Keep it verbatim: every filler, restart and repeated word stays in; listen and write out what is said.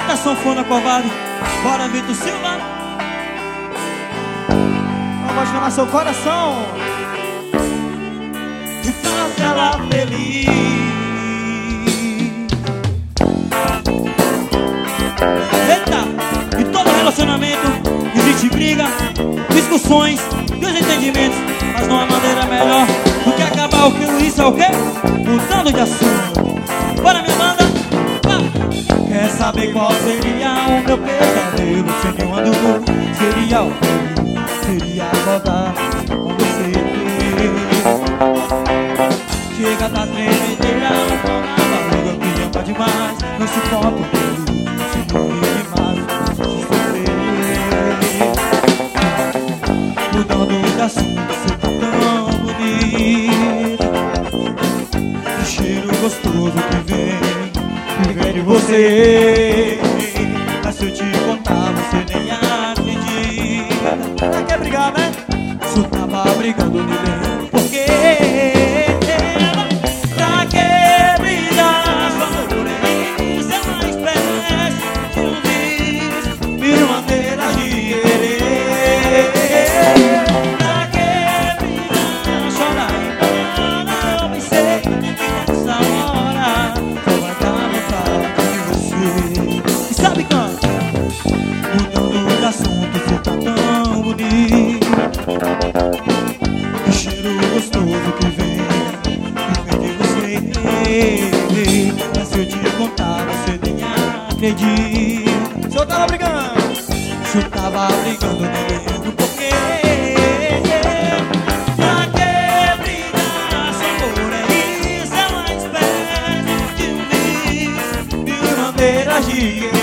Bota a sanfona, covarde. Bora, Vitor Silva. Eu vou chamar seu coração E faça ela feliz. Eita! Em todo relacionamento existe briga, discussões, desentendimentos, mas não há maneira melhor do que acabar o que isso é o quê? Mudando de assunto. Bora, minha banda. Ah. Quer saber qual seria o meu pesadelo? Seria uma dúvida, seria o seria acordar com você. Chega da tremedeira, não na barriga, me ama demais. Não suporto ele, se morrer demais, de sofrer. Mudando de assunto, você tá tão bonito. Que cheiro gostoso que vem, que vem de você. Mas se eu te contar, você nem acredita. Pra que brigar, né? Isso tava brigando de bem. Porque pra que brigar? Só por isso é uma espécie de um vício, mil maneiras de querer. Pra que brigar? Chorar e parar. Eu pensei que nessa hora só vai dar vontade de você. E sabe quando? Mudando de assunto, você tá tão bonito. Que cheiro gostoso que vem, que vem de você. Mas se eu te contar, você nem acredita. Se eu tava brigando, Se eu tava brigando, nem lembro porquê. Pra que brigar? Só por isso é uma espécie de um vício, mil maneiras de